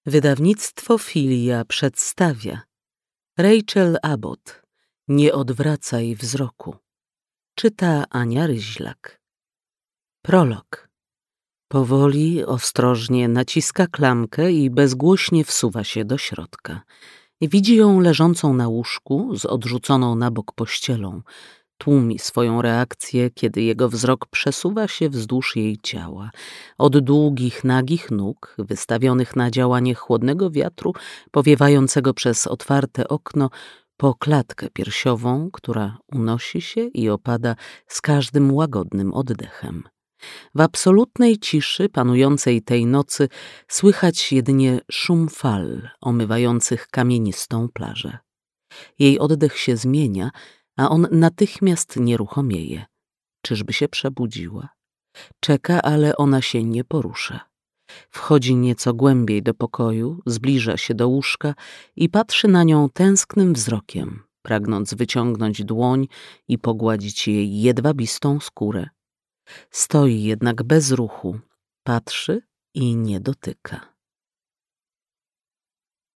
Wydawnictwo Filia przedstawia Rachel Abbott. Nie odwracaj wzroku. Czyta Ania Ryźlak. Prolog. Powoli, ostrożnie naciska klamkę i bezgłośnie wsuwa się do środka. Widzi ją leżącą na łóżku z odrzuconą na bok pościelą. Tłumi swoją reakcję, kiedy jego wzrok przesuwa się wzdłuż jej ciała. Od długich, nagich nóg, wystawionych na działanie chłodnego wiatru, powiewającego przez otwarte okno, po klatkę piersiową, która unosi się i opada z każdym łagodnym oddechem. W absolutnej ciszy panującej tej nocy słychać jedynie szum fal omywających kamienistą plażę. Jej oddech się zmienia, a on natychmiast nieruchomieje. Czyżby się przebudziła? Czeka, ale ona się nie porusza. Wchodzi nieco głębiej do pokoju, zbliża się do łóżka i patrzy na nią tęsknym wzrokiem, pragnąc wyciągnąć dłoń i pogładzić jej jedwabistą skórę. Stoi jednak bez ruchu, patrzy i nie dotyka.